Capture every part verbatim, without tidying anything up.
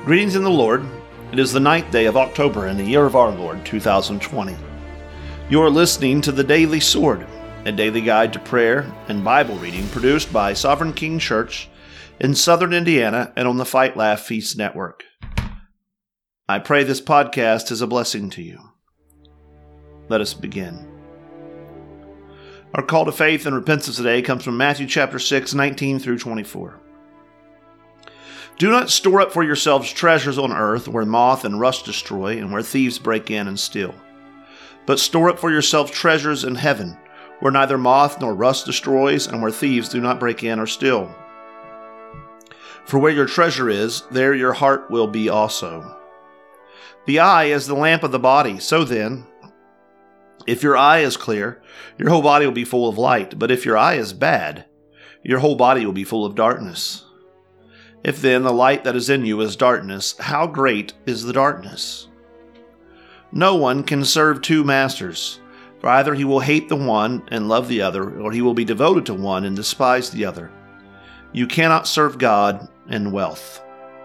Greetings in the Lord. It is the ninth day of October in the year of our Lord, two thousand twenty. You are listening to The Daily Sword, a daily guide to prayer and Bible reading produced by Sovereign King Church in Southern Indiana and on the Fight Laugh Feast Network. I pray this podcast is a blessing to you. Let us begin. Our call to faith and repentance today comes from Matthew chapter six, nineteen through twenty-four. Do not store up for yourselves treasures on earth where moth and rust destroy and where thieves break in and steal. But store up for yourselves treasures in heaven where neither moth nor rust destroys and where thieves do not break in or steal. For where your treasure is, there your heart will be also. The eye is the lamp of the body. So then, if your eye is clear, your whole body will be full of light. But if your eye is bad, your whole body will be full of darkness. If then the light that is in you is darkness, how great is the darkness? No one can serve two masters, for either he will hate the one and love the other, or he will be devoted to one and despise the other. You cannot serve God and wealth.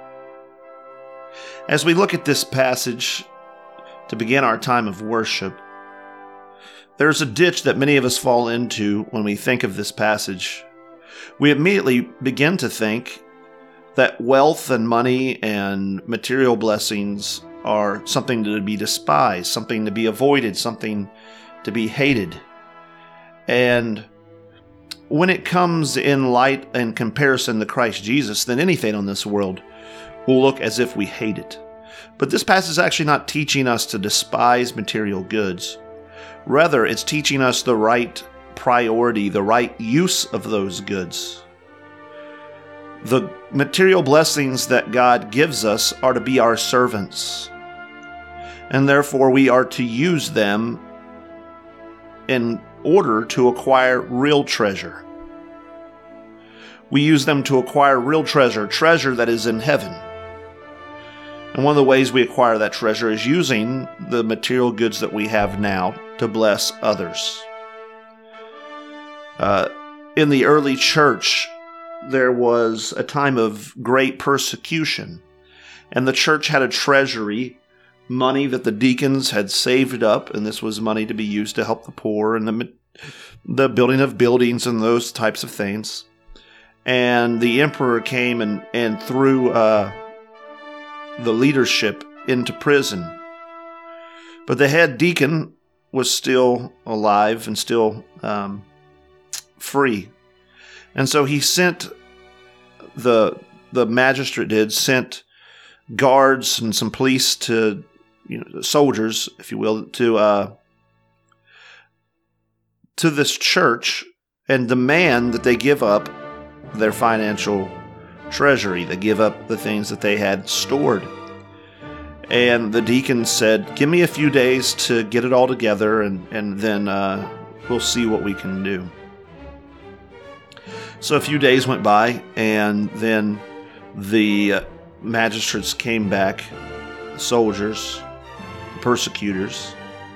As we look at this passage to begin our time of worship, there's a ditch that many of us fall into when we think of this passage. We immediately begin to think that wealth and money and material blessings are something to be despised, something to be avoided, something to be hated. And when it comes in light and comparison to Christ Jesus, then anything on this world will look as if we hate it. But this passage is actually not teaching us to despise material goods. Rather, it's teaching us the right priority, the right use of those goods. The material blessings that God gives us are to be our servants, and therefore we are to use them in order to acquire real treasure. We use them to acquire real treasure, treasure that is in heaven. And one of the ways we acquire that treasure is using the material goods that we have now to bless others. Uh, in the early church, there was a time of great persecution, and the church had a treasury, money that the deacons had saved up, and this was money to be used to help the poor and the, the building of buildings and those types of things. And the emperor came and, and threw uh, the leadership into prison. But the head deacon was still alive and still um, free. And so he sent, the the magistrate did, sent guards and some police to, you know, soldiers, if you will, to uh, to this church and demand that they give up their financial treasury. They give up the things that they had stored. And the deacon said, give me a few days to get it all together, and, and then uh, we'll see what we can do. So a few days went by, and then the magistrates came back, the soldiers, the persecutors,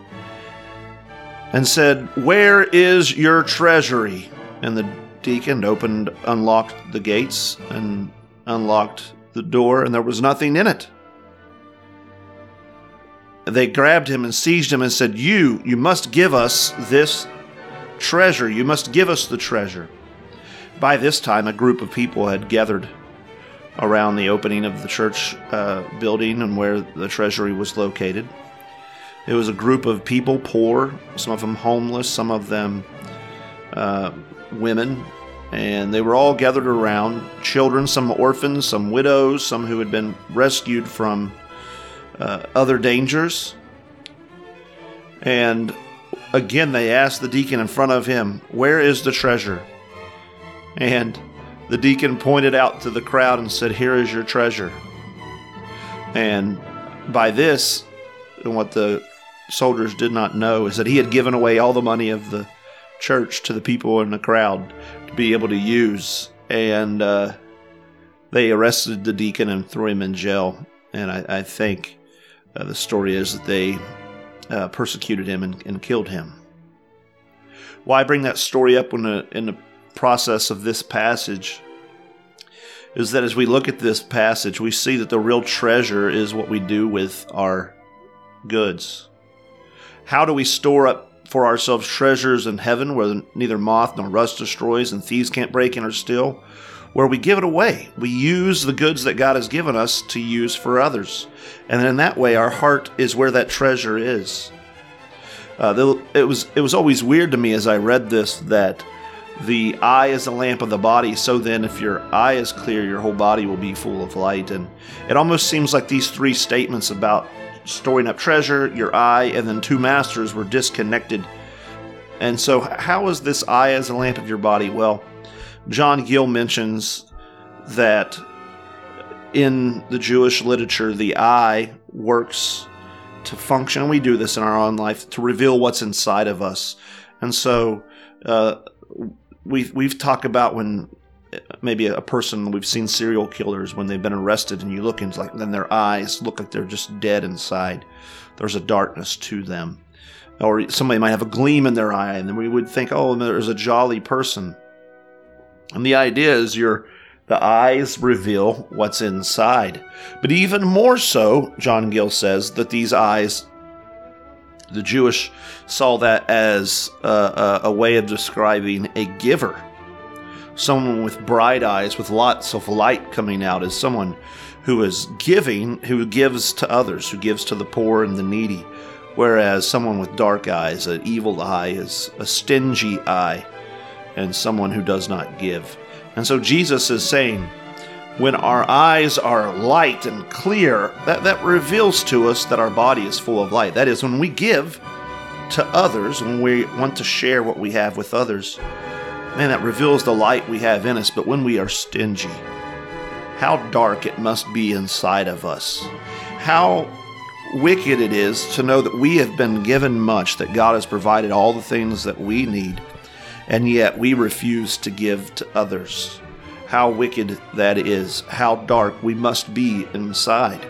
and said, where is your treasury? And the deacon opened, unlocked the gates, and unlocked the door, and there was nothing in it. They grabbed him and seized him and said, you, you must give us this treasure. You must give us the treasure. By this time, a group of people had gathered around the opening of the church uh, building and where the treasury was located. It was a group of people, poor, some of them homeless, some of them uh, women, and they were all gathered around, children, some orphans, some widows, some who had been rescued from uh, other dangers. And again, they asked the deacon in front of him, where is the treasure? And the deacon pointed out to the crowd and said, here is your treasure. And by this, what the soldiers did not know is that he had given away all the money of the church to the people in the crowd to be able to use. And uh, they arrested the deacon and threw him in jail. And I, I think uh, the story is that they uh, persecuted him and, and killed him. Why bring that story up in the, in the process of this passage is that as we look at this passage, we see that the real treasure is what we do with our goods. How do we store up for ourselves treasures in heaven where neither moth nor rust destroys and thieves can't break in or steal? Where we give it away. We use the goods that God has given us to use for others. And in that way, our heart is where that treasure is. Uh, it was it was always weird to me as I read this that the eye is the lamp of the body, so then if your eye is clear, your whole body will be full of light. And it almost seems like these three statements about storing up treasure, your eye, and then two masters were disconnected. And so how is this eye as the lamp of your body? Well, John Gill mentions that in the Jewish literature, the eye works to function. We do this in our own life to reveal what's inside of us. And so uh, we've, we've talked about when maybe a person, we've seen serial killers when they've been arrested and you look and it's like, then their eyes look like they're just dead inside. There's a darkness to them. Or somebody might have a gleam in their eye and then we would think, oh, there's a jolly person. And the idea is your the eyes reveal what's inside. But even more so, John Gill says, that these eyes, the Jewish saw that as a, a, a way of describing a giver. Someone with bright eyes, with lots of light coming out, is someone who is giving, who gives to others, who gives to the poor and the needy. Whereas someone with dark eyes, an evil eye, is a stingy eye, and someone who does not give. And so Jesus is saying, when our eyes are light and clear, that, that reveals to us that our body is full of light. That is, when we give to others, when we want to share what we have with others, man, that reveals the light we have in us. But when we are stingy, how dark it must be inside of us. How wicked it is to know that we have been given much, that God has provided all the things that we need, and yet we refuse to give to others. How wicked that is. How dark we must be inside.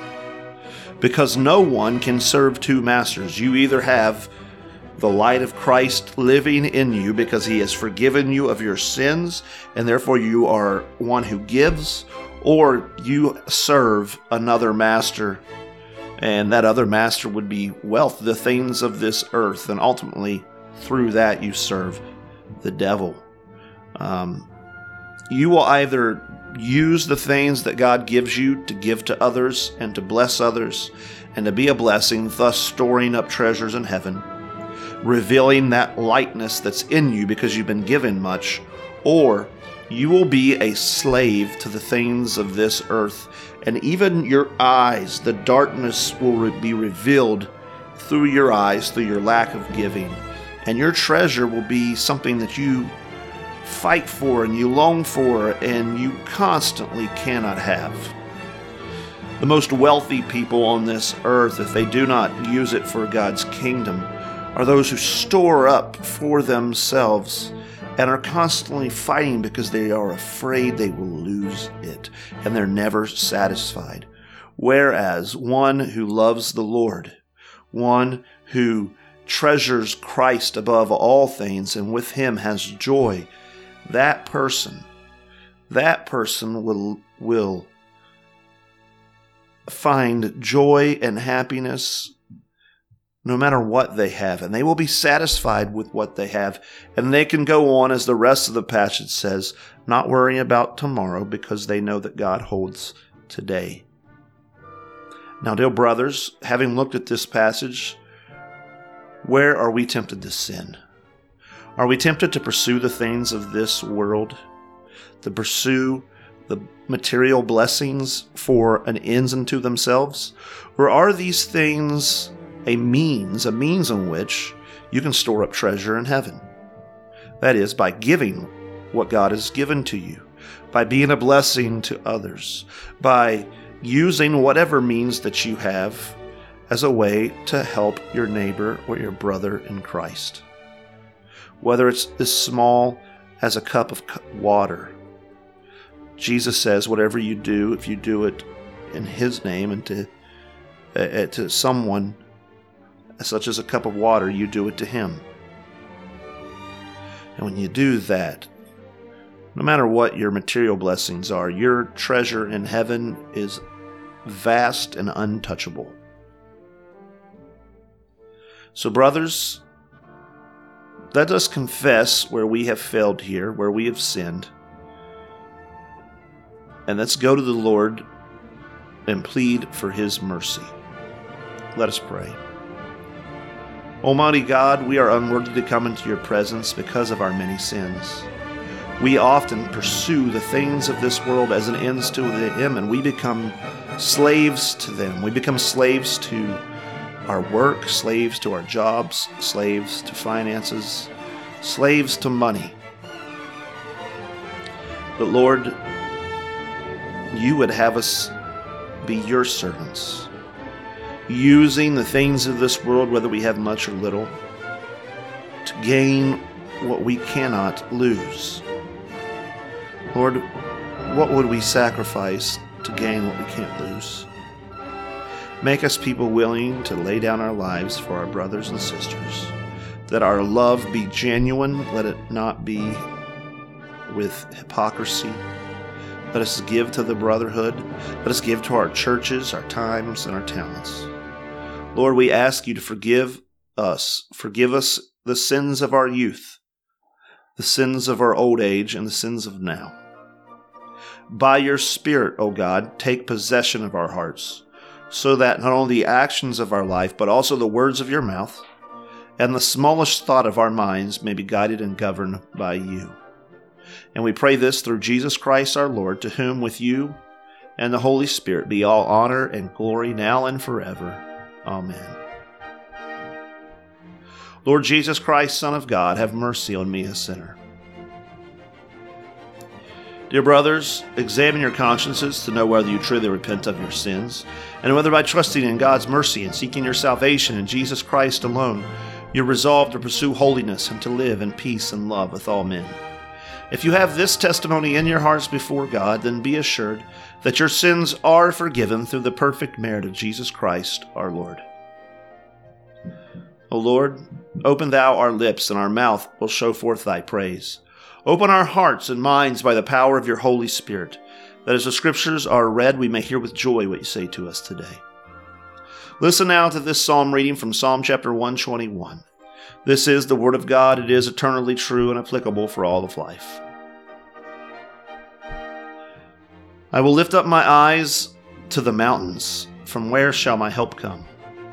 Because no one can serve two masters. You either have the light of Christ living in you because he has forgiven you of your sins, and therefore you are one who gives, or you serve another master, and that other master would be wealth, the things of this earth, and ultimately through that you serve the devil. Um, you will either use the things that God gives you to give to others and to bless others and to be a blessing, thus storing up treasures in heaven, revealing that lightness that's in you because you've been given much, or you will be a slave to the things of this earth, and even your eyes, the darkness will re- be revealed through your eyes, through your lack of giving. And your treasure will be something that you fight for and you long for and you constantly cannot have. The most wealthy people on this earth, if they do not use it for God's kingdom, are those who store up for themselves and are constantly fighting because they are afraid they will lose it, and they're never satisfied. Whereas one who loves the Lord, one who treasures Christ above all things and with him has joy, that person, that person will, will find joy and happiness no matter what they have, and they will be satisfied with what they have, and they can go on, as the rest of the passage says, not worrying about tomorrow because they know that God holds today. Now, dear brothers, having looked at this passage, where are we tempted to sin? Are we tempted to pursue the things of this world, to pursue the material blessings for an ends unto themselves? Or are these things a means, a means in which you can store up treasure in heaven? That is, by giving what God has given to you, by being a blessing to others, by using whatever means that you have as a way to help your neighbor or your brother in Christ. Whether it's as small as a cup of water. Jesus says, whatever you do, if you do it in his name and to, uh, to someone such as a cup of water, you do it to him. And when you do that, No matter what your material blessings are, your treasure in heaven is vast and untouchable. So, brothers, let us confess where we have failed here, where we have sinned. And let's go to the Lord and plead for His mercy. Let us pray. Almighty God, we are unworthy to come into your presence because of our many sins. We often pursue the things of this world as an ends to the end, and we become slaves to them. We become slaves to our work, slaves to our jobs, slaves to finances, slaves to money. But Lord, you would have us be your servants, using the things of this world, whether we have much or little, to gain what we cannot lose. Lord, what would we sacrifice to gain what we can't lose? Make us people willing to lay down our lives for our brothers and sisters, that our love be genuine, let it not be with hypocrisy. Let us give to the brotherhood. Let us give to our churches, our times, and our talents. Lord, we ask you to forgive us. Forgive us the sins of our youth, the sins of our old age, and the sins of now. By your Spirit, O God, take possession of our hearts, so that not only the actions of our life, but also the words of your mouth and the smallest thought of our minds may be guided and governed by you. And we pray this through Jesus Christ our Lord, to whom with you and the Holy Spirit be all honor and glory now and forever. Amen. Lord Jesus Christ, Son of God, have mercy on me, a sinner. Dear brothers, examine your consciences to know whether you truly repent of your sins, and whether by trusting in God's mercy and seeking your salvation in Jesus Christ alone, you're resolved to pursue holiness and to live in peace and love with all men. If you have this testimony in your hearts before God, then be assured that your sins are forgiven through the perfect merit of Jesus Christ our Lord. O Lord, open thou our lips, and our mouth will show forth thy praise. Open our hearts and minds by the power of your Holy Spirit, that as the Scriptures are read, we may hear with joy what you say to us today. Listen now to this psalm reading from Psalm chapter one twenty-one. This is the word of God. It is eternally true and applicable for all of life. I will lift up my eyes to the mountains. From where shall my help come?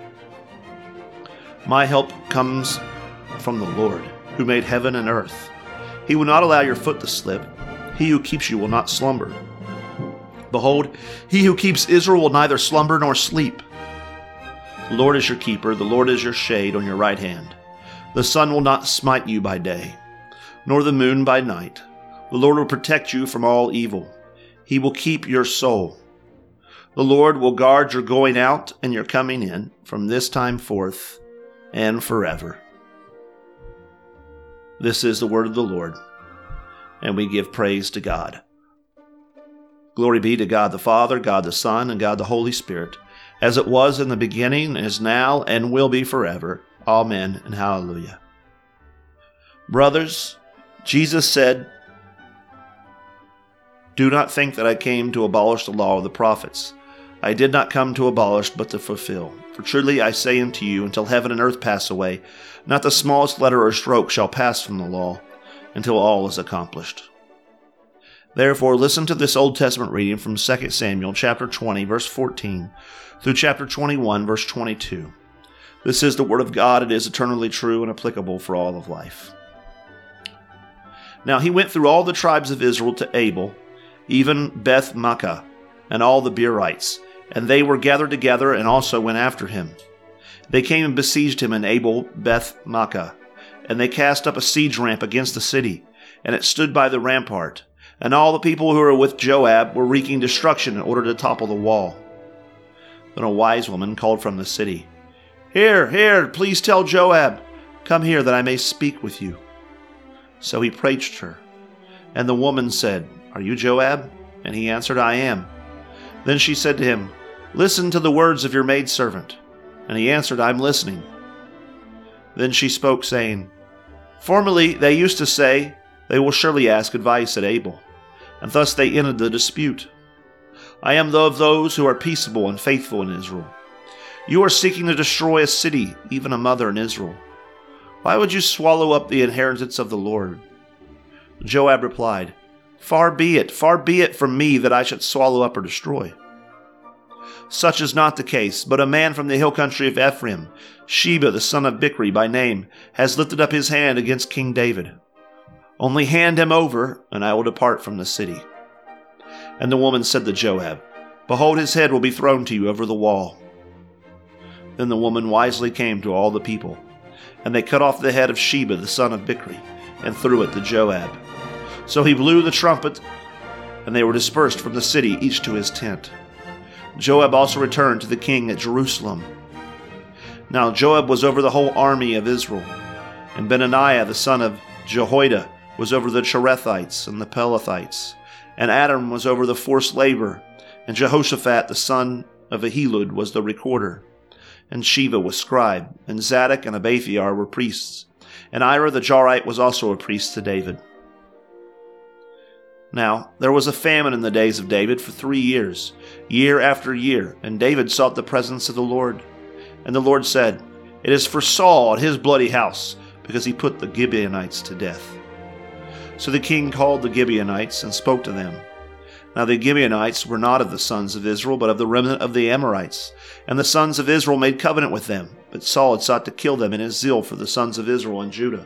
My help comes from the Lord, who made heaven and earth. He will not allow your foot to slip. He who keeps you will not slumber. Behold, he who keeps Israel will neither slumber nor sleep. The Lord is your keeper. The Lord is your shade on your right hand. The sun will not smite you by day, nor the moon by night. The Lord will protect you from all evil. He will keep your soul. The Lord will guard your going out and your coming in from this time forth and forever. This is the word of the Lord, and we give praise to God. Glory be to God the Father, God the Son, and God the Holy Spirit, as it was in the beginning, is now, and will be forever. Amen and hallelujah. Brothers, Jesus said, "Do not think that I came to abolish the law of the prophets. I did not come to abolish, but to fulfill. For truly I say unto you, until heaven and earth pass away, not the smallest letter or stroke shall pass from the law, until all is accomplished." Therefore, listen to this Old Testament reading from Second Samuel chapter twenty, verse fourteen, through chapter twenty-one, verse twenty-two. This is the word of God. It is eternally true and applicable for all of life. Now he went through all the tribes of Israel to Abel, even Beth-makkah, and all the Beerites, and they were gathered together and also went after him. They came and besieged him in Abel Beth-makkah, and they cast up a siege ramp against the city, and it stood by the rampart. And all the people who were with Joab were wreaking destruction in order to topple the wall. Then a wise woman called from the city, "Here, here, please tell Joab, come here that I may speak with you." So he preached her. And the woman said, "Are you Joab?" And he answered, "I am." Then she said to him, "Listen to the words of your maidservant." And he answered, "I'm listening." Then she spoke, saying, "Formerly they used to say, They will surely ask advice at Abel. And thus they ended the dispute. I am of those who are peaceable and faithful in Israel. You are seeking to destroy a city, even a mother in Israel. Why would you swallow up the inheritance of the Lord? Joab replied, Far be it, far be it from me that I should swallow up or destroy. Such is not the case, but a man from the hill country of Ephraim, Sheba the son of Bichri by name, has lifted up his hand against King David. Only hand him over, and I will depart from the city. And the woman said to Joab, Behold, his head will be thrown to you over the wall. Then the woman wisely came to all the people, and they cut off the head of Sheba the son of Bichri, and threw it to Joab. So he blew the trumpet, and they were dispersed from the city, each to his tent. Joab also returned to the king at Jerusalem. Now Joab was over the whole army of Israel, and Benaiah the son of Jehoiada was over the Cherethites and the Pelethites, and Adam was over the forced labor, and Jehoshaphat the son of Ahilud was the recorder, and Sheva was scribe, and Zadok and Abiathar were priests, and Ira the Jarite was also a priest to David. Now there was a famine in the days of David for three years, year after year, and David sought the presence of the Lord. And the Lord said, It is for Saul and his bloody house, because he put the Gibeonites to death. So the king called the Gibeonites and spoke to them. Now the Gibeonites were not of the sons of Israel, but of the remnant of the Amorites. And the sons of Israel made covenant with them, but Saul had sought to kill them in his zeal for the sons of Israel and Judah.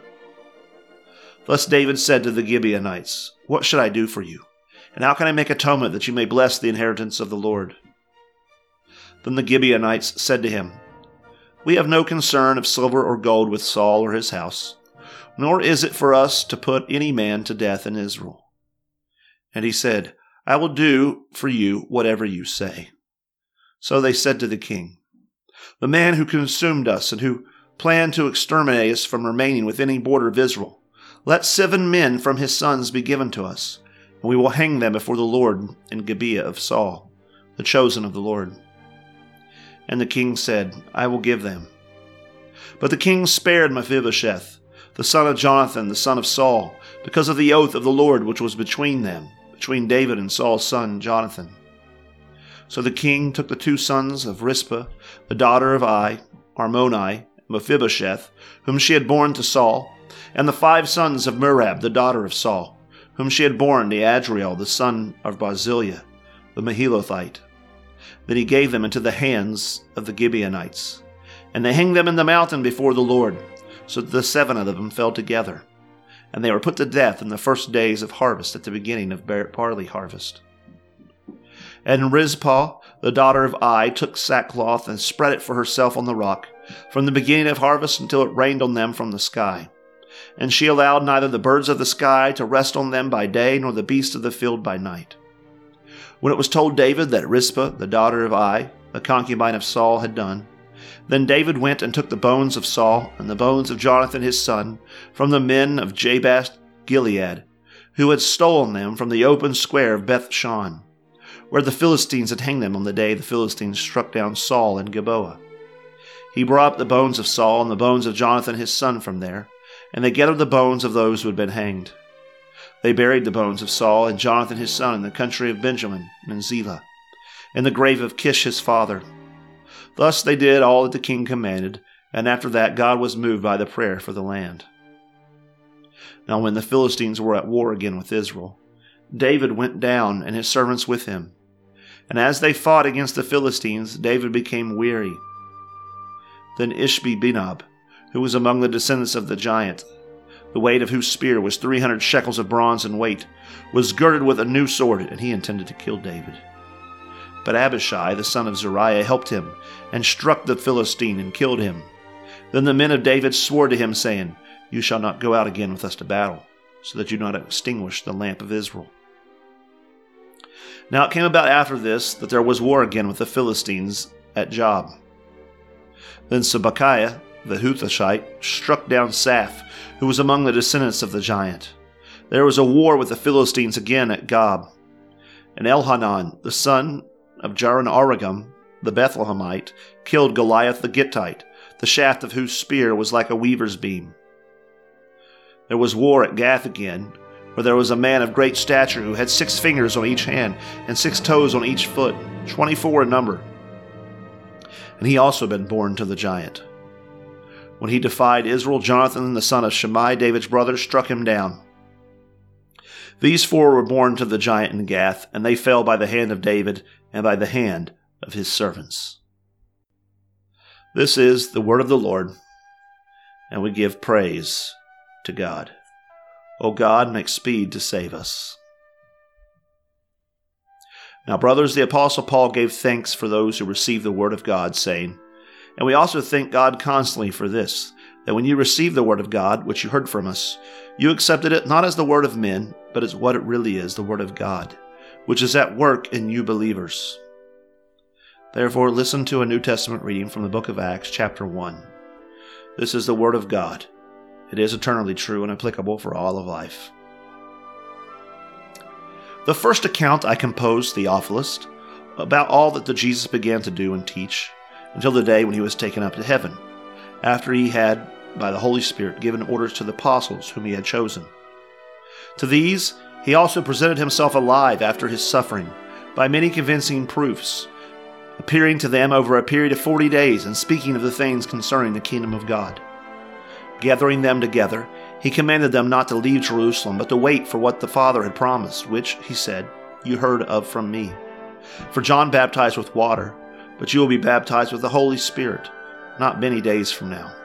Thus David said to the Gibeonites, What should I do for you? And how can I make atonement that you may bless the inheritance of the Lord? Then the Gibeonites said to him, We have no concern of silver or gold with Saul or his house, nor is it for us to put any man to death in Israel. And he said, I will do for you whatever you say. So they said to the king, The man who consumed us and who planned to exterminate us from remaining within any border of Israel, let seven men from his sons be given to us, and we will hang them before the Lord in Gibeah of Saul, the chosen of the Lord. And the king said, I will give them. But the king spared Mephibosheth, the son of Jonathan, the son of Saul, because of the oath of the Lord which was between them, between David and Saul's son Jonathan. So the king took the two sons of Rizpah, the daughter of Ai, Armoni, Mephibosheth, whom she had borne to Saul, and the five sons of Merab, the daughter of Saul, whom she had borne to Adriel, the son of Barzillai, the Mehelothite. Then he gave them into the hands of the Gibeonites, and they hanged them in the mountain before the Lord, so that the seven of them fell together, and they were put to death in the first days of harvest at the beginning of barley harvest. And Rizpah, the daughter of Ai, took sackcloth and spread it for herself on the rock, from the beginning of harvest until it rained on them from the sky. And she allowed neither the birds of the sky to rest on them by day, nor the beasts of the field by night. When it was told David that Rizpah, the daughter of Ai, the concubine of Saul, had done, then David went and took the bones of Saul and the bones of Jonathan his son from the men of Jabesh Gilead, who had stolen them from the open square of Beth-shan, where the Philistines had hanged them on the day the Philistines struck down Saul in Gilboa. He brought up the bones of Saul and the bones of Jonathan his son from there, and they gathered the bones of those who had been hanged. They buried the bones of Saul and Jonathan his son in the country of Benjamin and Zelah, in the grave of Kish his father. Thus they did all that the king commanded, and after that God was moved by the prayer for the land. Now when the Philistines were at war again with Israel, David went down and his servants with him. And as they fought against the Philistines, David became weary. Then Ishbi-Benob, who was among the descendants of the giant, the weight of whose spear was three hundred shekels of bronze in weight, was girded with a new sword, and he intended to kill David. But Abishai, the son of Zeruiah, helped him, and struck the Philistine and killed him. Then the men of David swore to him, saying, You shall not go out again with us to battle, so that you do not extinguish the lamp of Israel. Now it came about after this that there was war again with the Philistines at Job. Then Sibbecai, the Huthathite, struck down Saph, who was among the descendants of the giant. There was a war with the Philistines again at Gob. And Elhanan, the son of Jaron-Aragam, the Bethlehemite, killed Goliath the Gittite, the shaft of whose spear was like a weaver's beam. There was war at Gath again, where there was a man of great stature who had six fingers on each hand and six toes on each foot, twenty-four in number. And he also had been born to the giant. When he defied Israel, Jonathan, the son of Shimei, David's brother, struck him down. These four were born to the giant in Gath, and they fell by the hand of David and by the hand of his servants. This is the word of the Lord, and we give praise to God. O God, make speed to save us. Now, brothers, the Apostle Paul gave thanks for those who received the word of God, saying, And we also thank God constantly for this, that when you received the word of God, which you heard from us, you accepted it not as the word of men, but as what it really is, the word of God, which is at work in you believers. Therefore, listen to a New Testament reading from the book of Acts, chapter one. This is the word of God. It is eternally true and applicable for all of life. The first account I composed, Theophilus, about all that the Jesus began to do and teach, until the day when he was taken up to heaven, after he had, by the Holy Spirit, given orders to the apostles whom he had chosen. To these he also presented himself alive after his suffering, by many convincing proofs, appearing to them over a period of forty days and speaking of the things concerning the kingdom of God. Gathering them together, he commanded them not to leave Jerusalem, but to wait for what the Father had promised, which, he said, you heard of from me. For John baptized with water, but you will be baptized with the Holy Spirit, not many days from now.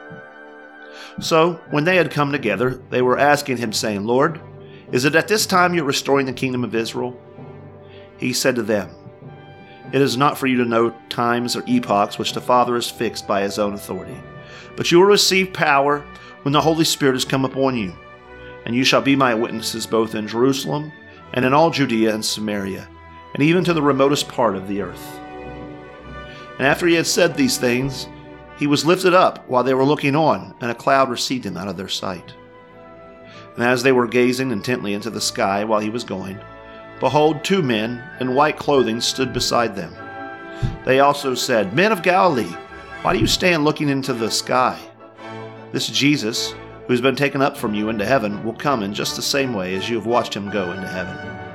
So, when they had come together, they were asking him, saying, Lord, is it at this time you are restoring the kingdom of Israel? He said to them, It is not for you to know times or epochs which the Father has fixed by his own authority, but you will receive power when the Holy Spirit has come upon you, and you shall be my witnesses both in Jerusalem and in all Judea and Samaria, and even to the remotest part of the earth. And after he had said these things, he was lifted up while they were looking on, and a cloud received him out of their sight. And as they were gazing intently into the sky while he was going, behold, two men in white clothing stood beside them. They also said, Men of Galilee, why do you stand looking into the sky? This Jesus, who has been taken up from you into heaven, will come in just the same way as you have watched him go into heaven.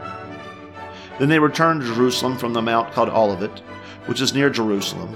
Then they returned to Jerusalem from the mount called Olivet, which is near Jerusalem,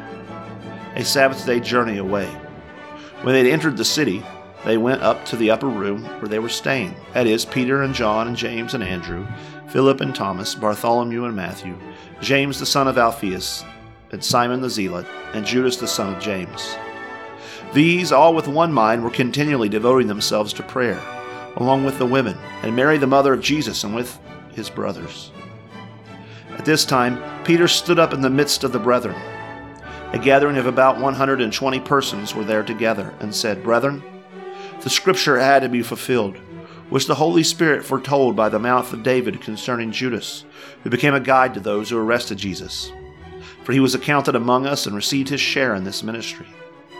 a Sabbath day journey away. When they had entered the city, they went up to the upper room where they were staying, that is, Peter and John and James and Andrew, Philip and Thomas, Bartholomew and Matthew, James the son of Alphaeus, and Simon the Zealot, and Judas the son of James. These, all with one mind, were continually devoting themselves to prayer, along with the women, and Mary the mother of Jesus, and with his brothers. At this time, Peter stood up in the midst of the brethren. A gathering of about one hundred twenty persons were there together, and said, Brethren, the scripture had to be fulfilled, which the Holy Spirit foretold by the mouth of David concerning Judas, who became a guide to those who arrested Jesus. For he was accounted among us and received his share in this ministry.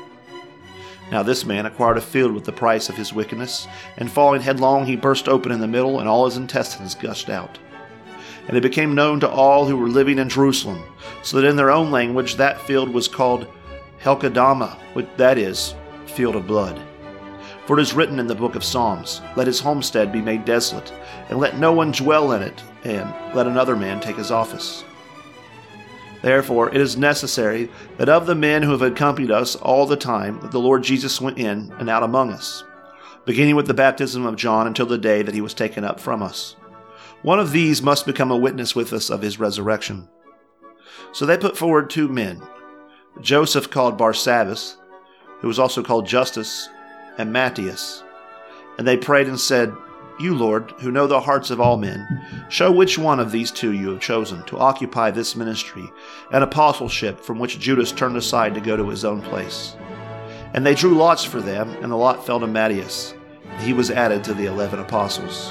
Now this man acquired a field with the price of his wickedness, and falling headlong he burst open in the middle, and all his intestines gushed out. And it became known to all who were living in Jerusalem, so that in their own language that field was called Helkedama, which that is, field of blood. For it is written in the book of Psalms, Let his homestead be made desolate, and let no one dwell in it, and let another man take his office. Therefore it is necessary that of the men who have accompanied us all the time that the Lord Jesus went in and out among us, beginning with the baptism of John until the day that he was taken up from us. One of these must become a witness with us of his resurrection. So they put forward two men, Joseph called Barsabbas, who was also called Justus, and Matthias. And they prayed and said, You, Lord, who know the hearts of all men, show which one of these two you have chosen to occupy this ministry and apostleship from which Judas turned aside to go to his own place. And they drew lots for them, and the lot fell to Matthias, and he was added to the eleven apostles.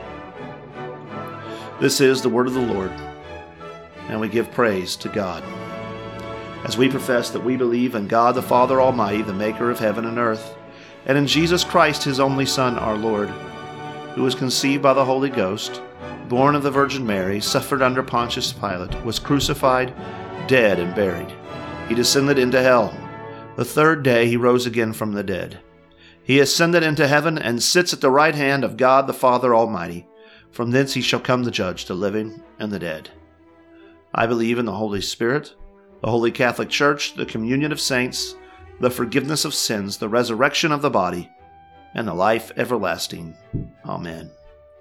This is the word of the Lord, and we give praise to God. As we profess that we believe in God the Father Almighty, the maker of heaven and earth, and in Jesus Christ, his only Son, our Lord, who was conceived by the Holy Ghost, born of the Virgin Mary, suffered under Pontius Pilate, was crucified, dead, and buried. He descended into hell. The third day he rose again from the dead. He ascended into heaven and sits at the right hand of God the Father Almighty. From thence he shall come to judge the living and the dead. I believe in the Holy Spirit, the Holy Catholic Church, the communion of saints, the forgiveness of sins, the resurrection of the body, and the life everlasting. Amen.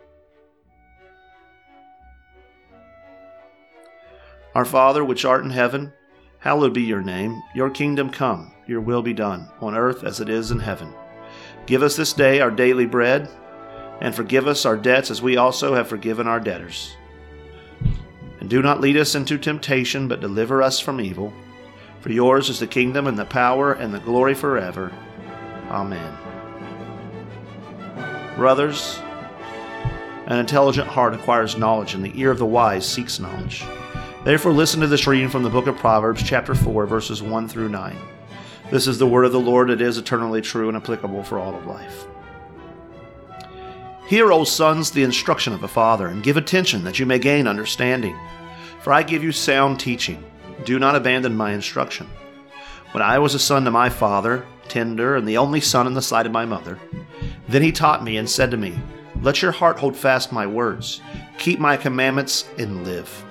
Our Father, which art in heaven, hallowed be your name. Your kingdom come, your will be done, on earth as it is in heaven. Give us this day our daily bread, and forgive us our debts as we also have forgiven our debtors. And do not lead us into temptation, but deliver us from evil. For yours is the kingdom and the power and the glory forever. Amen. Brothers, an intelligent heart acquires knowledge, and the ear of the wise seeks knowledge. Therefore listen to this reading from the book of Proverbs, chapter four, verses one through nine. This is the word of the Lord. It is eternally true and applicable for all of life. Hear, O sons, the instruction of a father, and give attention that you may gain understanding. For I give you sound teaching. Do not abandon my instruction. When I was a son to my father, tender, and the only son in the sight of my mother, then he taught me and said to me, Let your heart hold fast my words. Keep my commandments and live.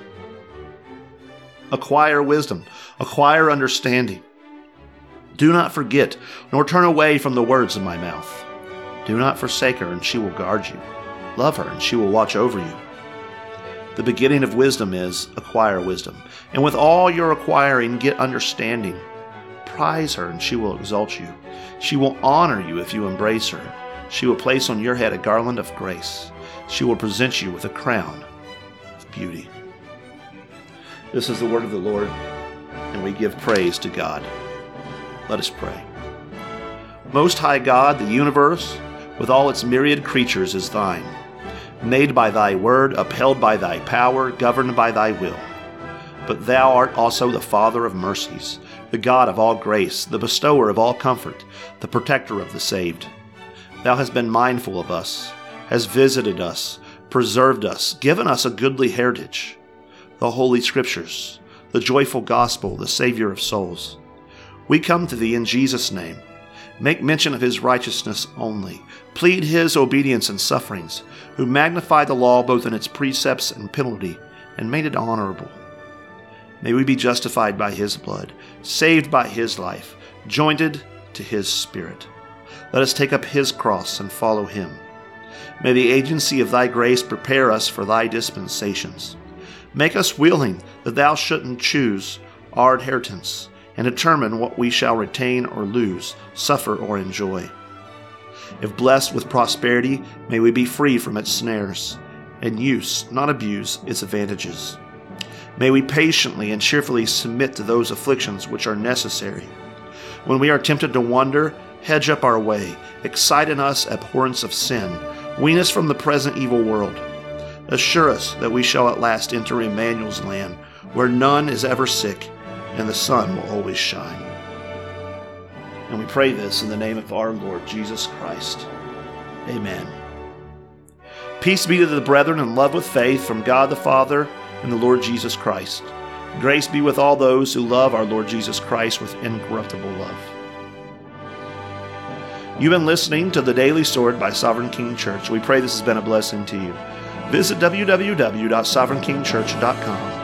Acquire wisdom. Acquire understanding. Do not forget, nor turn away from the words of my mouth. Do not forsake her, and she will guard you. Love her, and she will watch over you. The beginning of wisdom is acquire wisdom, and with all your acquiring get understanding. Prize her, and she will exalt you. She will honor you if you embrace her. She will place on your head a garland of grace. She will present you with a crown of beauty. This is the word of the Lord, and we give praise to God. Let us pray. Most High God, the universe, with all its myriad creatures, is thine, made by thy word, upheld by thy power, governed by thy will. But thou art also the Father of mercies, the God of all grace, the bestower of all comfort, the protector of the saved. Thou hast been mindful of us, hast visited us, preserved us, given us a goodly heritage, the Holy Scriptures, the joyful gospel, the Savior of souls. We come to thee in Jesus' name. Make mention of his righteousness only. Plead his obedience and sufferings, who magnified the law both in its precepts and penalty, and made it honorable. May we be justified by his blood, saved by his life, jointed to his Spirit. Let us take up his cross and follow him. May the agency of thy grace prepare us for thy dispensations. Make us willing that thou shouldn't choose our inheritance, and determine what we shall retain or lose, suffer or enjoy. If blessed with prosperity, may we be free from its snares, and use, not abuse, its advantages. May we patiently and cheerfully submit to those afflictions which are necessary. When we are tempted to wander, hedge up our way, excite in us abhorrence of sin, wean us from the present evil world. Assure us that we shall at last enter Emmanuel's land, where none is ever sick, and the sun will always shine. And we pray this in the name of our Lord Jesus Christ. Amen. Peace be to the brethren and love with faith from God the Father and the Lord Jesus Christ. Grace be with all those who love our Lord Jesus Christ with incorruptible love. You've been listening to The Daily Sword by Sovereign King Church. We pray this has been a blessing to you. Visit w w w dot sovereign king church dot com